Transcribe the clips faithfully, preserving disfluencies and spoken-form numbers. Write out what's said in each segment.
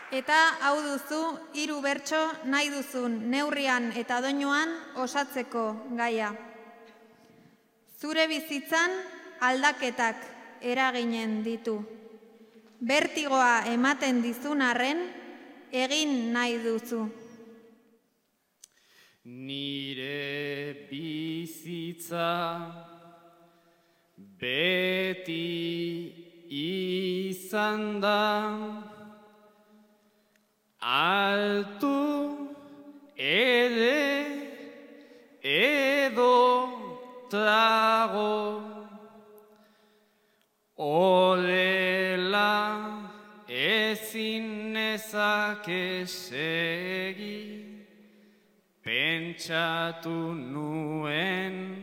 Eta hau duzu, hiru bertso nahi duzun neurrian eta doinuan osatzeko gaia. Zure bizitzan aldaketak eraginen ditu. Bertigoa ematen dizun arren, egin nahi duzu. Nire bizitza beti izan da, altu ere edo trago, horrela ezin nezake segi, pentsatu nuen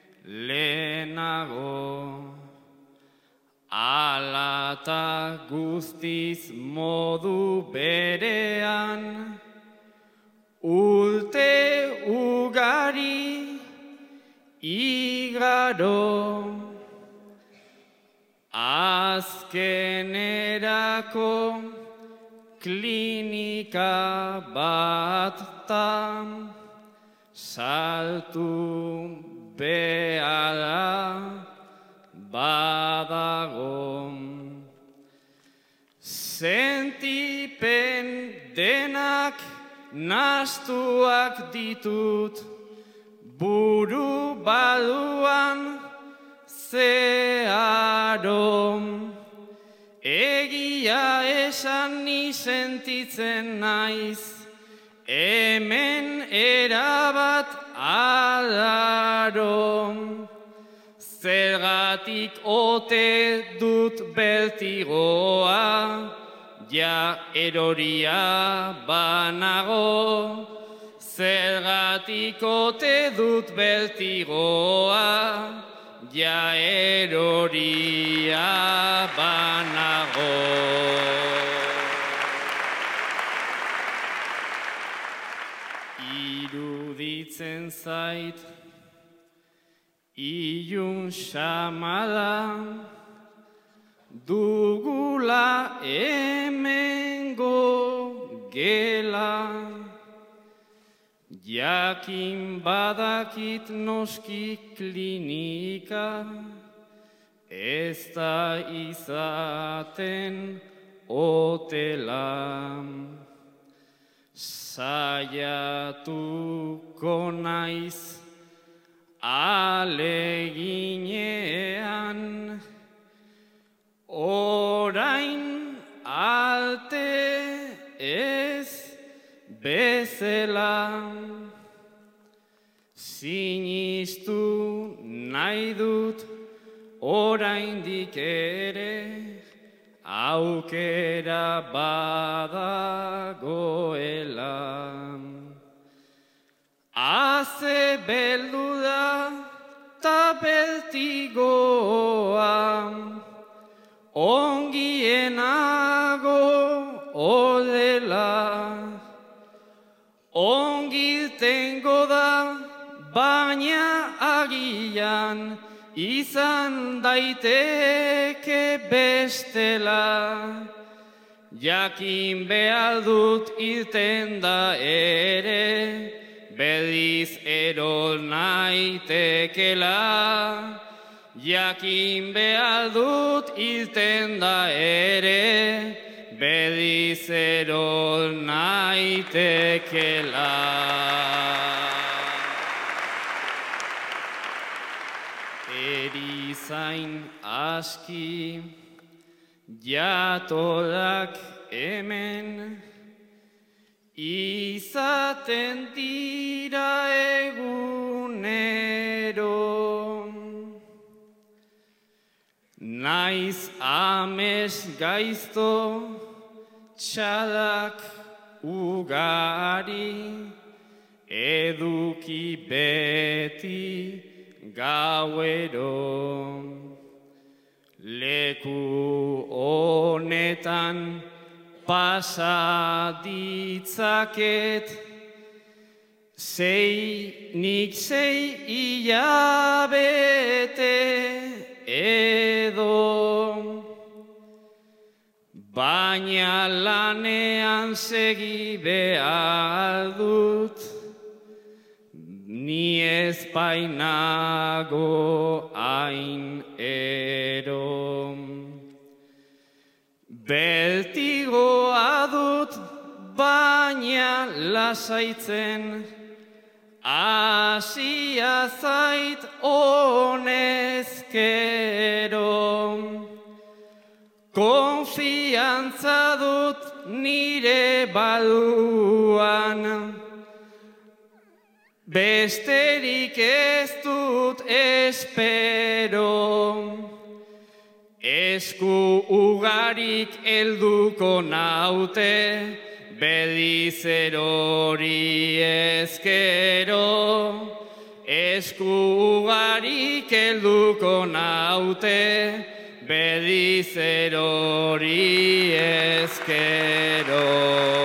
lehenago. Alata guztiz modu berean, urte ugari igaro, azkenerako klinika batan saltu beharra badago. Sentipen denak nastuak ditut, buru baluan zeharo. Egia esan ni sentitzen naiz, hemen erabat alaro. Zergatik ote dut bertigoa, ja eroria banago. Zergatik ote dut bertigoa, ja eroria banago. Iruditzen zait ilun xamala dugula hemengo gela, jakin badakit noski klinika ez da izaten hotela. Saiatuko naiz aleginean, orain alte ez bezala. Sinistu nahi dut oraindik ere, aukera badagoela. Haze beldu da ta bertigoa, ongienago odela. Ongiltengo da, baina agian izan daiteke bestela. Jakin behar dut irten da ere, berriz erol naitekela. Jakin behar dut irten da ere, berriz erol naitekela. Erizain aski jatolak hemen, izaten dira egunero. Naiz amez gaizto txalak ugari, eduki beti gauero. Leku honetan pasa ditzaket, sei nik sei hilabete edo. baina lanean segi behar dut, ni ez bainago hain ero. Beltigoa dut, baina lasaitzen, hasia zait honezkero. Konfiantza dut nire baluan, besterik ez dut espero. Esku ugarik helduko naute, belizer hori ezkero. Esku ugarik helduko naute, belizer hori ezkero.